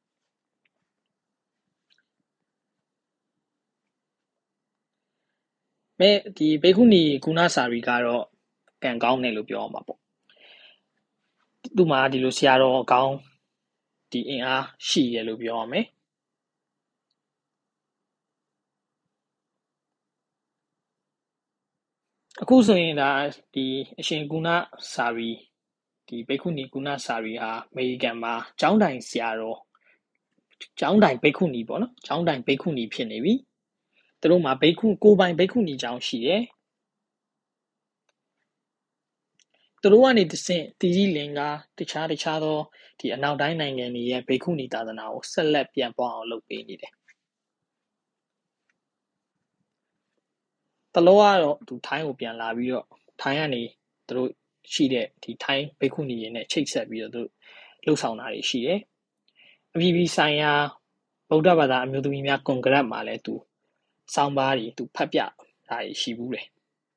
မဲဒီဘေခုနီကုဏစာရီကတော့ကံကောင်းတယ်လို့ပြောအောင်ပါပေါ့သူ့မှာဒီလိုဆရာတော်အကောင်းဒီအင်အားရှိရလို့ပြောရမယ်အခုဆိုရင်ဒါဒီအရှင်ကုဏစာရီဒီဘေခုနီကုဏစာရီဟာအမေရိကန်မှာကျောင်းတိုင်ဆရာတော်ကျောင်းတိုင်ဘေခုနီပေါ့နော်ကျောင်းတိုင်ဘေခုနီဖြစ်နေပြီသူတို့မှာဘေခုကိုပိုင်ဘေခုနီကျောင်းရှိတယ်သူတို့ကနေတဆင့်တီကြီးလင်္ကာတခြားတခြားသောဒီအနောက်တိုင်းနိုင်ငံတွေရဲ့ဘေခုနီသာသနာကိုဆက်လက်ပြန်ပွားအောင်လုပ်ပေးနေတယ်တလောကတော့သူထိုင်းကိုပြန်လာပြီးတော့ထိုင်းကနေသူတို့ရှိတဲ့ဒီထိုင်းဘေခုနီတွေနဲ့ချိတ်ဆက်ပြီးတော့သူလှုပ်ဆောင်တာတွေရှိတယ်အပြည်ပြည်ဆိုင်ရာဗုဒ္ဓဘာသာအမျိုးသမီးများကွန်ဂရက်မှာလည်းသူစောင်းပါးတွေသူဖတ်ပြတာတွေရှိဘူးတယ်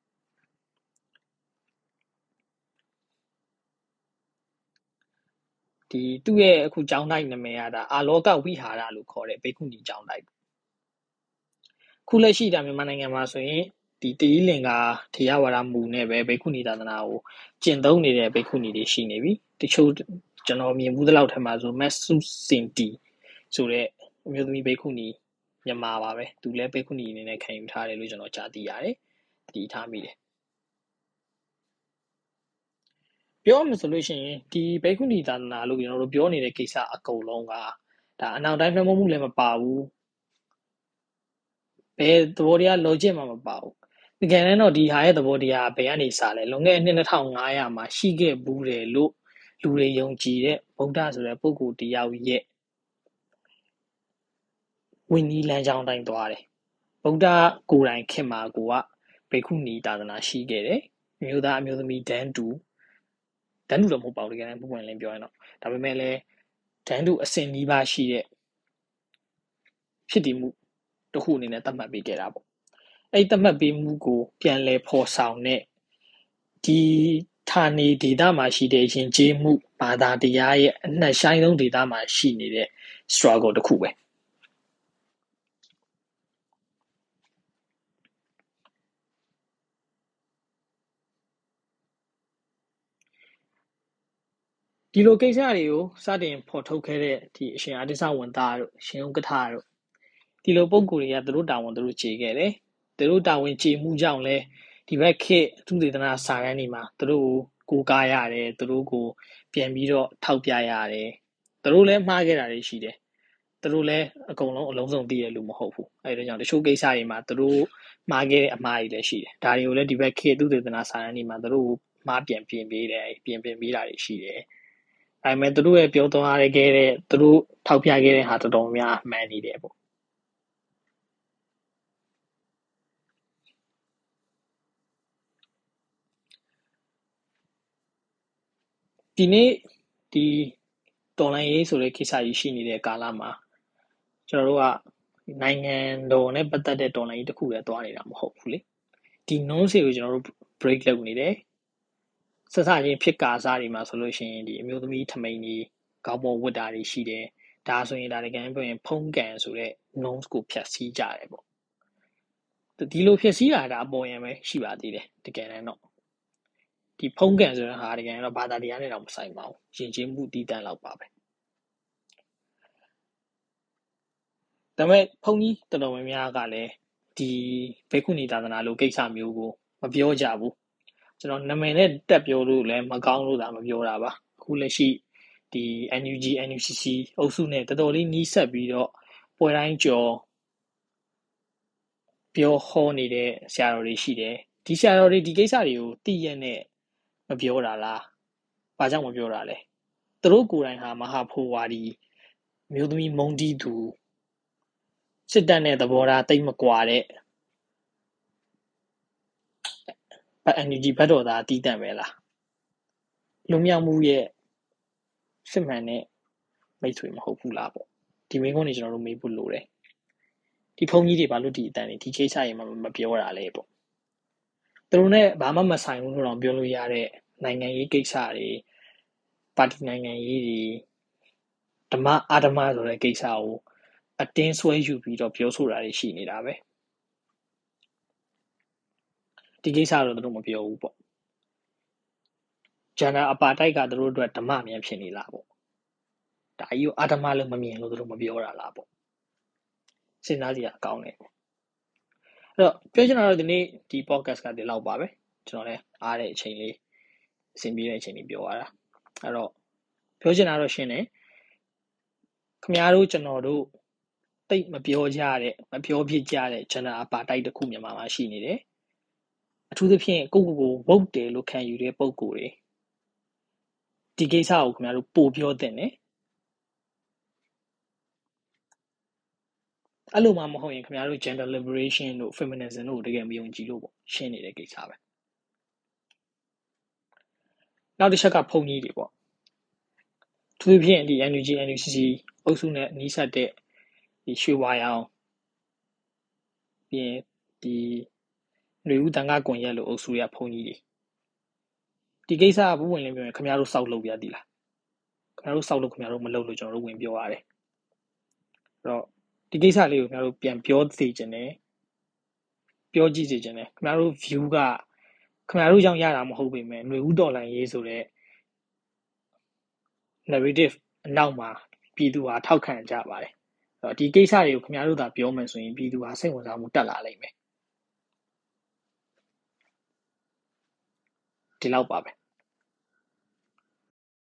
ဒီသူ့ရဲ့အခုကျောင်းတိုက်နာမည်ကဒါအာလောကဝိဟာရလို့ခေါ်တဲ့ဘေခုနီကျောင်းတိုက်ခုလက်ရှိဒါမြန်မာနိုင်ငံမှာဆိုရင်ဒီတေးလင်္ကာထေရဝါဒမူနဲ့ပဲဘေခုနီသာသနာကိုကျင့်သုံးနေတဲ့ဘေခုနီတွေရှိနေပြီတချို့ကျွန်တော်မြင်မှုသလောက်ထက်မှာဆိုမက်ဆုစင်တီဆိုတဲ့အမျိုးသမီးဘေခုနီမြန်မာပါပဲသူလည်းဘေခုနီအနေနဲ့ခံယူထားတယ်လို့ကျွန်တော်ကြားသိရတယ်တတိထားမိတယ်ပြောမှဆိုလို့ရှိရင်ဒီဘေခုနီသာသနာလို့ကျွန်တော်တို့ပြောနေတဲ့ကိစ္စအကုန်လုံးကဒါအနောက်တိုင်းလွှမ်းမိုးမှုလည်းမပါဘူးဘယ်သဘောတရား logic မှမပါဘူးတကယ်တမ်းတော့ဒီဟာရဲ့သဘောတရားဘယ်ကနေစလဲလွန်ခဲ့တဲ့နှစ်၂၅၀၀မှာရှိခဲ့ဘူးတယ်လို့လူတွေယုံကြည်တဲ့ဗုဒ္ဓဆိုတဲ့ပုဂ္ဂိုလ်တရားရဲ့ဝိနည်းလမ်းကြောင်းတိုင်းသွားတယ်ဗုဒ္ဓကိုယ်တိုင်ခင်မှာကိုကဘိက္ခုနီသာသနာရှိခဲ့တယ်အမျိုးသားအမျိုးသမီးတန်းတူတန်းတူတော့မဟုတ်ပါဘူးတကယ်တမ်းပုံမှန်လင်းပြောရင်တော့ဒါပေမဲ့လည်းတန်းတူအဆင့်နီးပါးရှိတဲ့ဖြစ်တည်မှုတစ်ခုအနေနဲ့သတ်မှတ်ပေးခဲ့တာပေါ့အဲ့သတ်မှတ်ပေးမှုကိုပြန်လည်ဖော်ဆောင်တဲ့ဒီဌာနေဒေသမှာရှိတဲ့ယဉ်ကျေးမှုဘာသာတရားရဲ့အနှံ့ဆိုင်ဆုံးဒေသမှာရှိနေတဲ့ struggle တစ်ခုပဲဒီလိုကိစ္စတွေကိုစတင်ဖော်ထုတ်ခဲ့တဲ့ဒီအရှင်အာတိစဝန်သားတို့ရှင်ဥက္ကဋ္ဌတို့ဒီလိုပုံကိုယ်တွေကသူတို့တာဝန်သူတို့ခြေခဲ့တယ်သူတို့တာဝန်ခြေမှုကြောင့်လဲဒီဘက်ခေတ်သူတေသနာစာရန်တွေမှာသူတို့ကိုကားရတယ်သူတို့ကိုပြန်ပြီးတော့ထောက်ပြရတယ်သူတို့လည်းမှားခဲ့တာတွေရှိတယ်သူတို့လည်းအကုန်လုံးအလုံးစုံသိရလို့မဟုတ်ဘူးအဲဒါကြောင့်တချို့ကိစ္စတွေမှာသူတို့မှားခဲ့တဲ့အမှားတွေလည်းရှိတယ်ဒါတွေကိုလည်းဒီဘက်ခေတ်သူတေသနာစာရန်တွေမှာသူတို့မှားပြန်ပြင်ပေးတယ်ပြင်ပြင်ပေးတာတွေရှိတယ်အဲမဲ့သူတို့ရဲ့ပြောသွားရခဲ့တဲ့သူတို့ထောက်ပြခဲ့တဲ့ဟာတော်တော်များမှန်နေတယ်ပေါ့ဒီနေ့ဒီတော်လိုင်းရေးဆိုတဲ့ကိစ္စကြီးရှိနေတဲ့ကာလမှာကျွန်တော်တို့ကနိုင်ငံတော်နဲ့ပတ်သက်တဲ့တော်လိုင်းရေးတစ်ခုလည်းသွားနေတာမဟုတ်ဘူးလေဒီ non စီကိုကျွန်တော်တို့ break လုပ်နေတယ်ဆက်စချင်းဖြစ်ကာစားတွေမှာဆိုလို့ရှိရင်ဒီအမျိုးသမီးထမိန်ကြီးကောင်းပေါ်ဝတ်တာတွေရှိတယ်ဒါဆိုရင်ဒါတကယ်ပြောရင်ဖုံးကန်ဆိုတဲ့ non ကိုဖြတ်စည်းကြတယ်ပေါ့ဒီလိုဖြတ်စည်းတာဒါအပေါ်ရင်ပဲရှိပါသေးတယ်တကယ်တမ်းတော့ဒီဖုံးကန်ဆိုတဲ့ဟာတကယ်တော့ဘာသာတရားနဲ့တော့မဆိုင်ပါဘူးယဉ်ကျေးမှုတည်တံ့လောက်ပါပဲဒါပေမဲ့ဘုန်းကြီးတော်တော်များများကလည်းဒီဘိက္ခုနီသာသနာလိုကိစ္စမျိုးကိုမပြောကြဘူးကျွန်တော်နာမည်နဲ့တက်ပြောလို့လည်းမကောင်းလို့သာမပြောတာပါအခုလက်ရှိဒီ N U G N U C C အုပ်စုနဲ့တော်တော်လေးနီးစပ်ပြီးတော့ပွဲတိုင်းကြော်ပြောဟောနေတဲ့ဆရာတော်တွေရှိတယ်ဒီဆရာတော်တွေဒီကိစ္စတွေကိုသိရနဲ့မပြောတာလားဘာကြောင့်မပြောတာလဲသူတို့ကိုယ်တိုင်ဟာမဟာဖိုဝါဒီမျိုးသမီးမုံတီးသူစစ်တပ်နဲ့သဘောထားတိတ်မကွာတဲ့ N U G ဘက်တော်သားတီးတန့်ပဲလားလူမြောက်မှုရဲ့စစ်မှန်တဲ့မိတ်ဆွေမဟုတ်ဘူးလားပေါ့ဒီမင်းကုန်းတွေကျွန်တော်တို့မေးဖို့လိုတယ်ဒီဖုန်းကြီးတွေဘာလို့ဒီအတန်တွေဒီကိစ္စတွေမှမပြောတာလဲပေါ့သူတို့နဲ့ဘာမှမဆိုင်ဘူးလို့တော့ပြောလို့ရတဲ့နိုင်ငံရေးကိစ္စတွေပါတီနိုင်ငံရေးတွေဓမ္မအာဓမ္မဆိုတဲ့ကိစ္စကိုအတင်းဆွဲယူပြီးတော့ပြောဆိုတာတွေရှိနေတာပဲဒီကိစ္စတော့သူတို့မပြောဘူးပေါ့ဂျန်နာအပါတိုက်ကသူတို့အတွက်ဓမ္မမြန်ဖြစ်နေလားပေါ့ဒါကြီးကိုအာဓမ္မလို့မမြင်လို့သူတို့မပြောတာလားပေါ့စဉ်းစားစရာကောင်းတယ်ပေါ့အဲ့တော့ပြောချင်တာတော့ဒီနေ့ဒီ podcast ကဒီလောက်ပါပဲကျွန်တော်လည်းအားတဲ့အချိန်လေးအဆင်ပြေတဲ့အချိန်လေးပြောရတာအဲ့တော့ပြောချင်တာတော့ရှင်းတယ်ခင်ဗျားတို့ကျွန်တော်တို့တိတ်မပြောကြတဲ့မပြောဖြစ်ကြတဲ့ဂျန်နာအပါတိုက်တစ်ခုမြန်မာမှာရှိနေတယ်အထူးသဖြင့်ကိုကိုကိုဝုတ်တယ်လို့ခံယူတဲ့ပုံကိုယ်တွေဒီကိစ္စကိုခင်ဗျားတို့ပို့ပြောတဲ့နဲ့အဲ့လိုမှမဟုတ်ရင်ခင်ဗျားတို့ gender liberation တို့ feminism တို့တကယ်မယုံကြည်လို့ပေါ့ရှင်းနေတဲ့ကိစ္စပဲနောက်တစ်ချက်ကဖုန်ကြီးတွေပေါ့သူဖြင့်ဒီ N U G N U C C အုပ်စုနဲ့နီးစပ်တဲ့ဒီရွှေဝါရောင်ပြီးဒီຫນွေဦးတန်ခါကွန်ရက်လို့အုပ်စုရဖုန်ကြီးတွေဒီကိစ္စကဘူးဝင်လင်းပြောရင်ခင်ဗျားတို့စောက်လုပ်ပြသည်လားခင်ဗျားတို့စောက်လို့ခင်ဗျားတို့မလုပ်လို့ကျွန်တော်တို့ဝင်ပြောရတယ်အဲ့တော့ဒီကိစ္စလေးကိုခင်ဗျားတို့ပြန်ပြောသိချင်တယ်ပြောကြည့်စေချင်တယ်ခင်ဗျားတို့ view ကခင်ဗျားတို့ကြောင့်ရတာမဟုတ်ပေမဲ့ຫນွေဦးတော်လိုင်းရေးဆိုတဲ့ narrative အနောက်မှာပြည်သူဟာထောက်ခံကြပါတယ်အဲ့တော့ဒီကိစ္စတွေကိုခင်ဗျားတို့သာပြောမယ်ဆိုရင်ပြည်သူဟာစိတ်ဝင်စားမှုတက်လာလိမ့်မယ်ဒီလောက်ပါပဲ